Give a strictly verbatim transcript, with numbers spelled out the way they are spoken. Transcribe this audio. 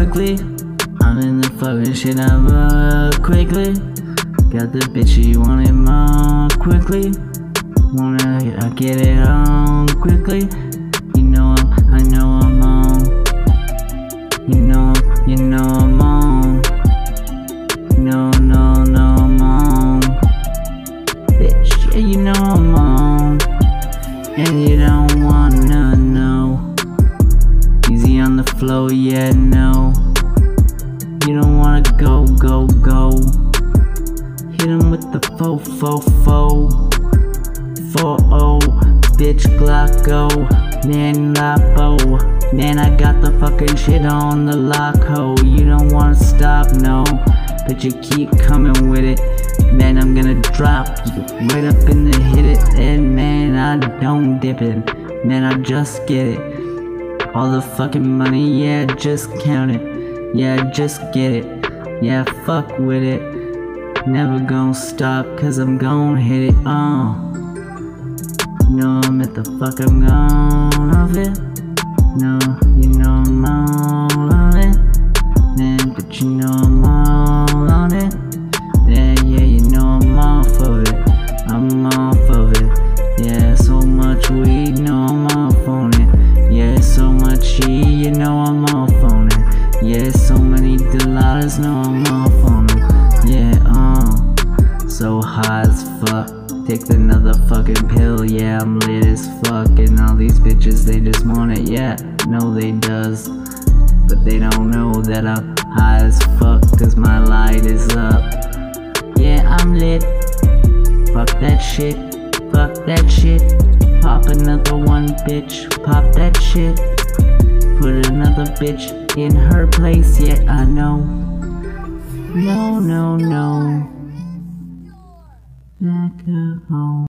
quickly. I'm in the fucking shit I'm uh, quickly. Got the bitch you want it more quickly. Wanna uh, get it on quickly. You know I'm, I know I'm on. You know, you know I'm on. No, no, no, I'm on. Bitch, yeah, you know I'm on. And you don't wanna know. Easy on the flow, yeah, no. You don't wanna go, go, go. Hit him with the fo, fo, fo. four oh, bitch Glocko. Man, Lapo. Man, I got the fucking shit on the lock, ho. You don't wanna stop, no. But you keep coming with it. Man, I'm gonna drop you right up in the hit it. And man, I don't dip it. Man, I just get it. All the fucking money, yeah, just count it. Yeah, just get it. Yeah, fuck with it. Never gonna stop, cause I'm gon' hit it, uh. You know I'm at the fuck, I'm gone off it. No, you know I'm all on it. Man, but you know I'm all on it. Yeah, yeah, you know I'm off of it. I'm off of it. Yeah, so much weed, know I'm off on it. Yeah, so much E, you know I'm off on it. Yeah, so many dollars, know I'm off on them. Yeah, uh, so high as fuck. Take another fucking pill, yeah, I'm lit as fuck. And all these bitches, they just want it, yeah, no they does. But they don't know that I'm high as fuck, cause my light is up. Yeah, I'm lit. Fuck that shit, fuck that shit. Pop another one, bitch, pop that shit. Put another bitch in her place, yeah, I know. No, no, no. Back at home.